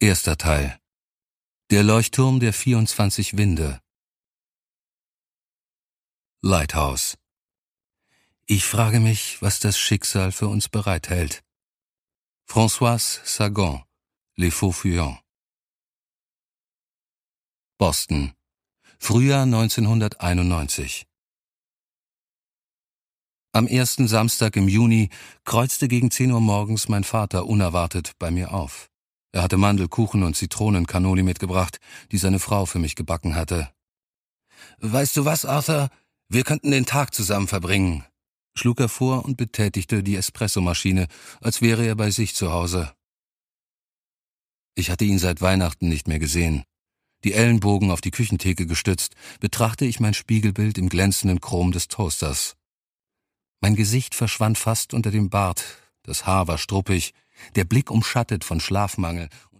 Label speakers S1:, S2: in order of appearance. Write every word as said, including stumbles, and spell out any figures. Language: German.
S1: Erster Teil. Der Leuchtturm der vierundzwanzig Winde. Lighthouse. Ich frage mich, was das Schicksal für uns bereithält. Françoise Sagan, Les Faux Fuyants. Boston, Frühjahr neunzehnhunderteinundneunzig. Am ersten Samstag im Juni kreuzte gegen zehn Uhr morgens mein Vater unerwartet bei mir auf. Er hatte Mandelkuchen und Zitronencannoli mitgebracht, die seine Frau für mich gebacken hatte. »Weißt du was, Arthur? Wir könnten den Tag zusammen verbringen«, schlug er vor und betätigte die Espressomaschine, als wäre er bei sich zu Hause. Ich hatte ihn seit Weihnachten nicht mehr gesehen. Die Ellenbogen auf die Küchentheke gestützt, betrachte ich mein Spiegelbild im glänzenden Chrom des Toasters. Mein Gesicht verschwand fast unter dem Bart, das Haar war struppig, der Blick umschattet von Schlafmangel